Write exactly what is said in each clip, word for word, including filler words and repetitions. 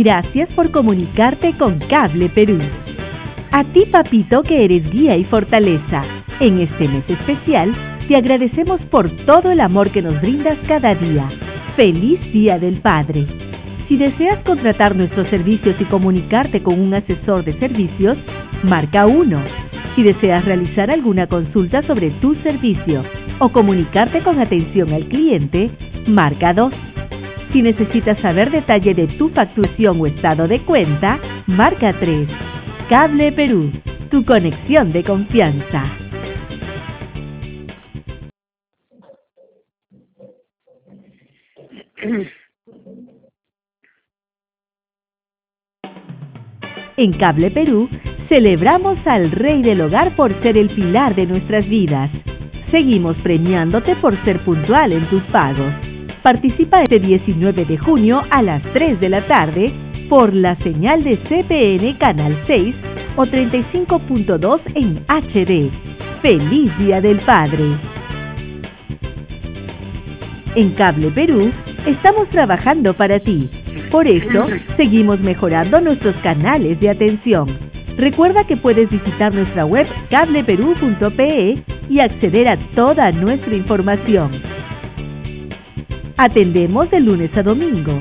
Gracias por comunicarte con Cable Perú. A ti, papito, que eres guía y fortaleza, en este mes especial, te agradecemos por todo el amor que nos brindas cada día. ¡Feliz Día del Padre! Si deseas contratar nuestros servicios y comunicarte con un asesor de servicios, marca uno. Si deseas realizar alguna consulta sobre tu servicio o comunicarte con atención al cliente, marca dos. Si necesitas saber detalle de tu facturación o estado de cuenta, marca tres. Cable Perú, tu conexión de confianza. En Cable Perú, celebramos al Rey del Hogar por ser el pilar de nuestras vidas. Seguimos premiándote por ser puntual en tus pagos. Participa este diecinueve de junio a las tres de la tarde por la señal de C P N Canal seis o treinta y cinco punto dos en H D. ¡Feliz Día del Padre! En Cable Perú, estamos trabajando para ti. Por eso, seguimos mejorando nuestros canales de atención. Recuerda que puedes visitar nuestra web cable perú punto pe y acceder a toda nuestra información. Atendemos de lunes a domingo.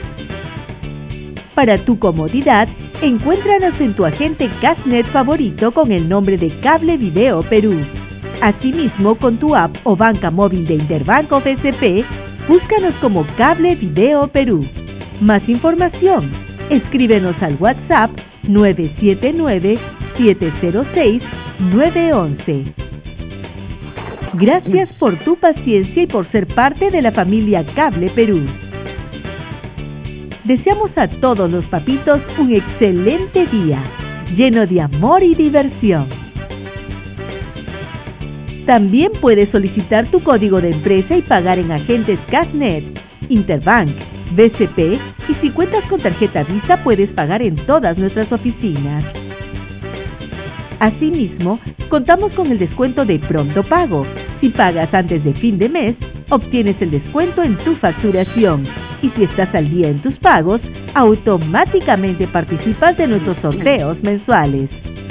Para tu comodidad, encuéntranos en tu agente Cashnet favorito con el nombre de Cable Video Perú. Asimismo, con tu app o banca móvil de Interbanco B C P, búscanos como Cable Video Perú. Más información, escríbenos al WhatsApp nueve siete nueve, siete cero seis, nueve uno uno. Gracias por tu paciencia y por ser parte de la familia Cable Perú. Deseamos a todos los papitos un excelente día, lleno de amor y diversión. También puedes solicitar tu código de empresa y pagar en agentes Cashnet, Interbank, B C P, y si cuentas con tarjeta Visa puedes pagar en todas nuestras oficinas. Asimismo, contamos con el descuento de Pronto Pago. Si pagas antes de fin de mes, obtienes el descuento en tu facturación. Y si estás al día en tus pagos, automáticamente participas de nuestros sorteos mensuales.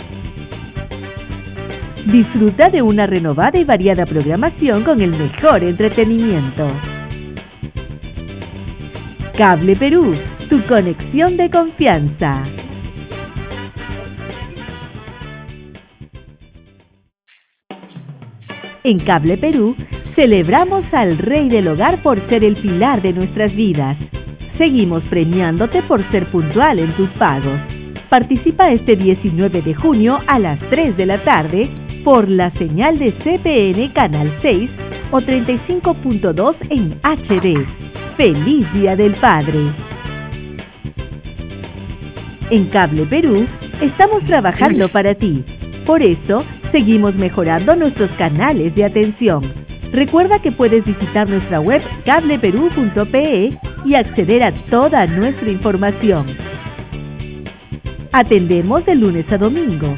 Disfruta de una renovada y variada programación con el mejor entretenimiento. Cable Perú, tu conexión de confianza. En Cable Perú, celebramos al Rey del Hogar por ser el pilar de nuestras vidas. Seguimos premiándote por ser puntual en tus pagos. Participa este diecinueve de junio a las tres de la tarde por la señal de C P N Canal seis o treinta y cinco punto dos en H D. ¡Feliz Día del Padre! En Cable Perú, estamos trabajando para ti. Por eso, seguimos mejorando nuestros canales de atención. Recuerda que puedes visitar nuestra web cable perú punto pe y acceder a toda nuestra información. Atendemos de lunes a domingo.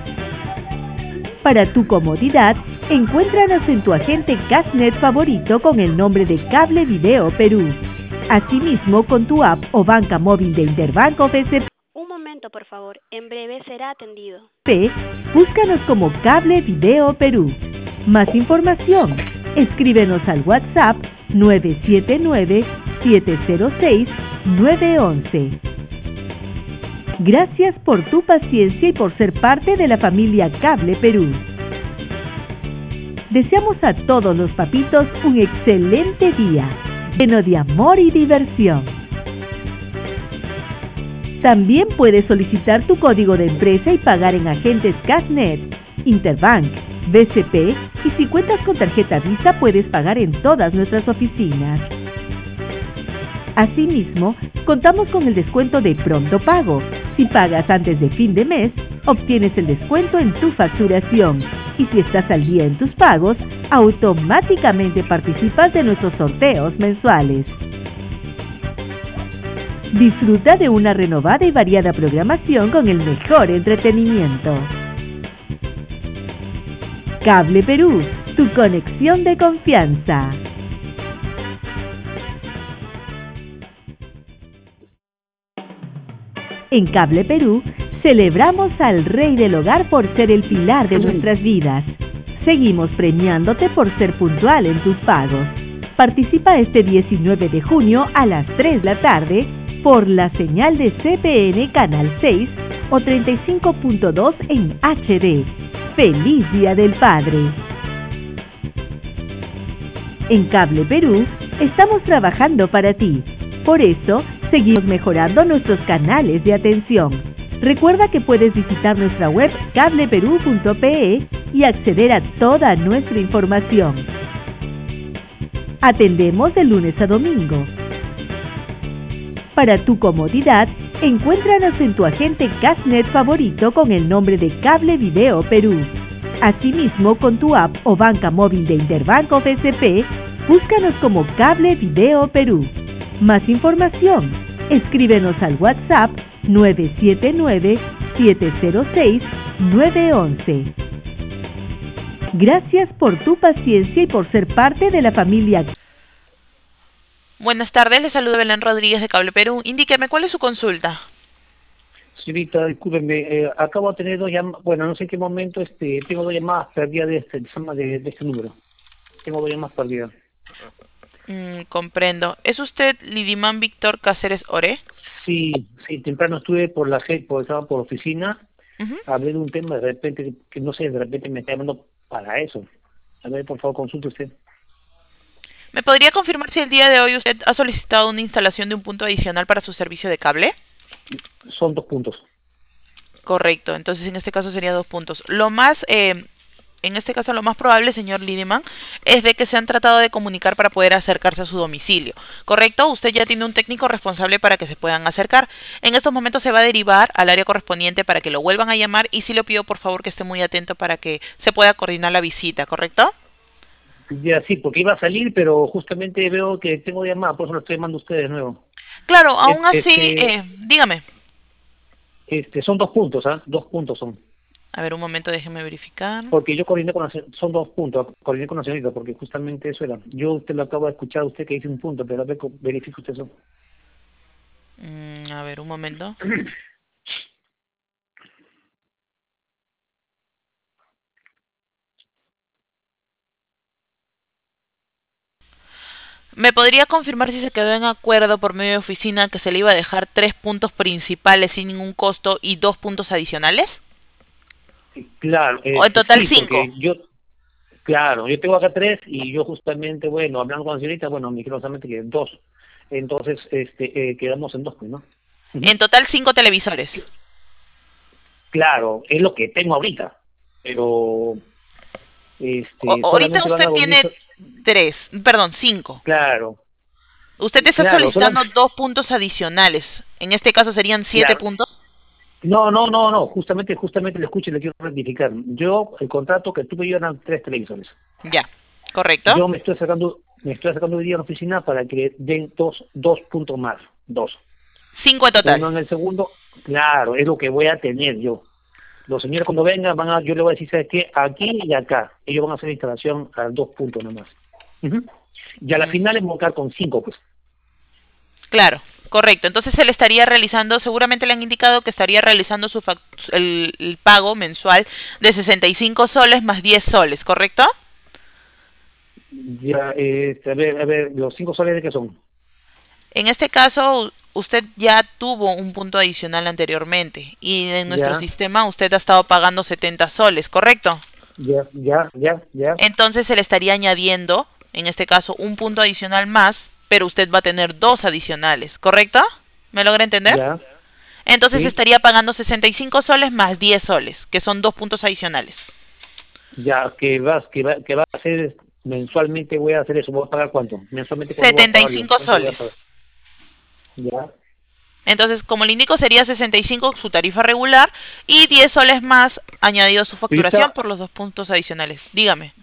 Para tu comodidad, encuéntranos en tu agente Cashnet favorito con el nombre de Cable Video Perú. Asimismo, con tu app o banca móvil de Interbanco B C P. Un momento, por favor. En breve será atendido. Búscanos como Cable Video Perú. Más información, escríbenos al WhatsApp nueve siete nueve, siete cero seis, nueve uno uno. Gracias por tu paciencia y por ser parte de la familia Cable Perú. Deseamos a todos los papitos un excelente día, lleno de amor y diversión. También puedes solicitar tu código de empresa y pagar en agentes Cashnet, Interbank, B C P, y si cuentas con tarjeta Visa puedes pagar en todas nuestras oficinas. Asimismo, contamos con el descuento de Pronto Pago. Si pagas antes de fin de mes, obtienes el descuento en tu facturación. Y si estás al día en tus pagos, automáticamente participas de nuestros sorteos mensuales. Disfruta de una renovada y variada programación con el mejor entretenimiento. Cable Perú, tu conexión de confianza. En Cable Perú, celebramos al Rey del Hogar por ser el pilar de nuestras vidas. Seguimos premiándote por ser puntual en tus pagos. Participa este diecinueve de junio a las tres de la tarde por la señal de C P N Canal seis o treinta y cinco punto dos en H D. ¡Feliz Día del Padre! En Cable Perú, estamos trabajando para ti. Por eso, seguimos mejorando nuestros canales de atención. Recuerda que puedes visitar nuestra web cable perú punto pe y acceder a toda nuestra información. Atendemos de lunes a domingo. Para tu comodidad, encuéntranos en tu agente Cashnet favorito con el nombre de Cable Video Perú. Asimismo, con tu app o banca móvil de Interbanco B C P, búscanos como Cable Video Perú. Más información, escríbenos al WhatsApp nueve siete nueve, siete cero seis, nueve uno uno. Gracias por tu paciencia y por ser parte de la familia. Buenas tardes, le saluda Belén Rodríguez de Cable Perú. Indíqueme, ¿cuál es su consulta? Señorita, discúlpeme, eh, acabo de tener dos llamadas, bueno, no sé en qué momento, este, tengo dos llamadas perdidas de este, de, de este número. Tengo dos llamadas perdidas. Mm, comprendo. ¿Es usted Lidimán Víctor Cáceres Ore? Sí, sí, temprano estuve por la G, por, estaba por oficina, Uh-huh. hablé de un tema, de repente, que no sé, de repente me está llamando para eso. A ver, por favor, consulte usted. ¿Me podría confirmar si el día de hoy usted ha solicitado una instalación de un punto adicional para su servicio de cable? Son dos puntos. Correcto, entonces en este caso sería dos puntos. Lo más, eh, en este caso lo más probable, señor Lideman, es de que se han tratado de comunicar para poder acercarse a su domicilio. ¿Correcto? Usted ya tiene un técnico responsable para que se puedan acercar. En estos momentos se va a derivar al área correspondiente para que lo vuelvan a llamar y sí le pido por favor que esté muy atento para que se pueda coordinar la visita, ¿correcto? Ya, sí, porque iba a salir, pero justamente veo que tengo llamada, por eso lo estoy llamando a ustedes de nuevo. Claro, aún Es- así, Este, eh, dígame. este, son dos puntos, ¿ah? Dos puntos son. A ver, un momento, déjeme verificar. Porque yo coordiné con la, se- son dos puntos, coordiné con la señorita, porque justamente eso era. Yo usted lo acabo de escuchar, usted que dice un punto, pero a ver, co- verifique usted eso. Mm, a ver, un momento. ¿Me podría confirmar si se quedó en acuerdo por medio de oficina que se le iba a dejar tres puntos principales sin ningún costo y dos puntos adicionales? Claro, ¿O en este, total sí, cinco? porque yo, claro, yo tengo acá tres y yo justamente, bueno, hablando con la señorita, bueno, me dijeron solamente que dos. Entonces, este, eh, quedamos en dos, pues, ¿no? Ujú. En total cinco televisores. Claro, es lo que tengo ahorita, pero, O- este, ahorita solamente van usted a volver, tiene tres, perdón, cinco. claro, Usted está claro, solicitando solamente, dos puntos adicionales. En este caso serían siete claro. puntos. No, no, no, no, justamente, justamente le escucho y le quiero rectificar. Yo, el contrato que tuve yo eran tres televisores. Ya, correcto. Yo me estoy sacando, me estoy sacando hoy día a la oficina para que den dos, dos puntos más, dos. Cinco en total. Uno en el segundo, claro, es lo que voy a tener yo. Los señores cuando vengan, van a, yo les voy a decir, ¿sabes qué? Aquí y acá. Ellos van a hacer la instalación a dos puntos nomás. Ujú. Y a la Mm. final es montar con cinco, pues. Claro, correcto. Entonces se le estaría realizando, seguramente le han indicado que estaría realizando su fac- el, el pago mensual de sesenta y cinco soles más diez soles, ¿correcto? Ya, eh, a ver, a ver, los cinco soles de qué son. En este caso, u- usted ya tuvo un punto adicional anteriormente y en nuestro Ya, sistema usted ha estado pagando setenta soles, ¿correcto? ya, ya, ya, ya, Entonces se le estaría añadiendo, en este caso, un punto adicional más, pero usted va a tener dos adicionales, ¿correcto? ¿Me logra entender? ya, Entonces sí, estaría pagando sesenta y cinco soles más diez soles, que son dos puntos adicionales. ya, que vas, que va, que va a hacer mensualmente voy a hacer eso, voy a pagar cuánto, mensualmente cuánto voy a setenta y pagar yo, cinco cuánto voy a pagar. soles. Ya, Entonces, como le indico, sería sesenta y cinco su tarifa regular y diez soles más añadido a su facturación ahorita, por los dos puntos adicionales. Dígame.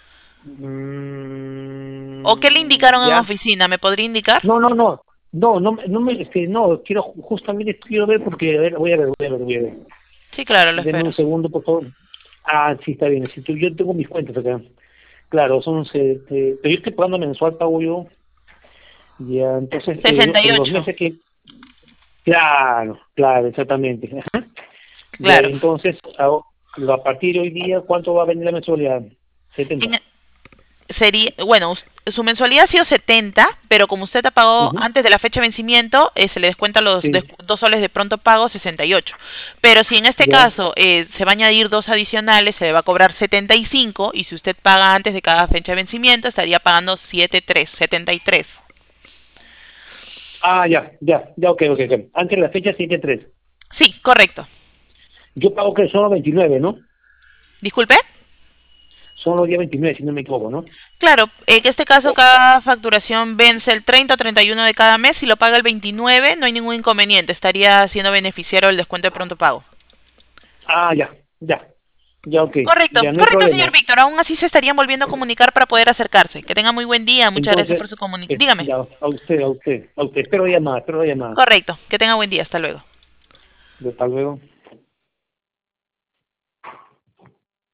¿O qué le mm, indicaron en ya, oficina? ¿Me podría indicar? no, no, no, no, no, no me, este, no, quiero, justamente quiero ver porque, a ver, voy a ver, voy a ver, voy a ver. Sí, claro, lo Denme espero. un segundo, por favor. Ah, sí, está bien, si tú, yo tengo mis cuentas acá. Claro, son, se- eh, pero yo estoy pagando mensual, pago yo, ya, entonces, eh, en los sesenta y ocho. meses que, Claro, claro, exactamente. Ajá. Ya, Claro. entonces, a, a partir de hoy día, ¿cuánto va a venir la mensualidad? setenta. En- sería, bueno, us- su mensualidad ha sido setenta, pero como usted ha pagado Ujú. antes de la fecha de vencimiento, eh, se le descuenta los Sí, des- dos soles de pronto pago, sesenta y ocho. Pero si en este ya. caso eh, se va a añadir dos adicionales, se le va a cobrar setenta y cinco, y si usted paga antes de cada fecha de vencimiento, estaría pagando setenta y tres, setenta y tres. Ah, ya, ya, ya, ok, ok, ok. Antes de la fecha siete tres. Sí, correcto. Yo pago que son los veintinueve, ¿no? Disculpe. Son los días veintinueve, si no me equivoco, ¿no? Claro, en este caso Oh, cada facturación vence el treinta o treinta y uno de cada mes. Si lo paga el veintinueve, no hay ningún inconveniente. Estaría siendo beneficiario del descuento de pronto pago. ah, ya, ya, ya, ok. Correcto, Ya no hay correcto, señor problema. Víctor. Aún así se estarían volviendo a comunicar para poder acercarse. Que tenga muy buen día. Muchas gracias Entonces, por su comunicación. eh, Dígame. ya, a usted, a usted, a usted. Espero llamada, espero llamada. Correcto. Que tenga buen día. Hasta luego. Hasta luego.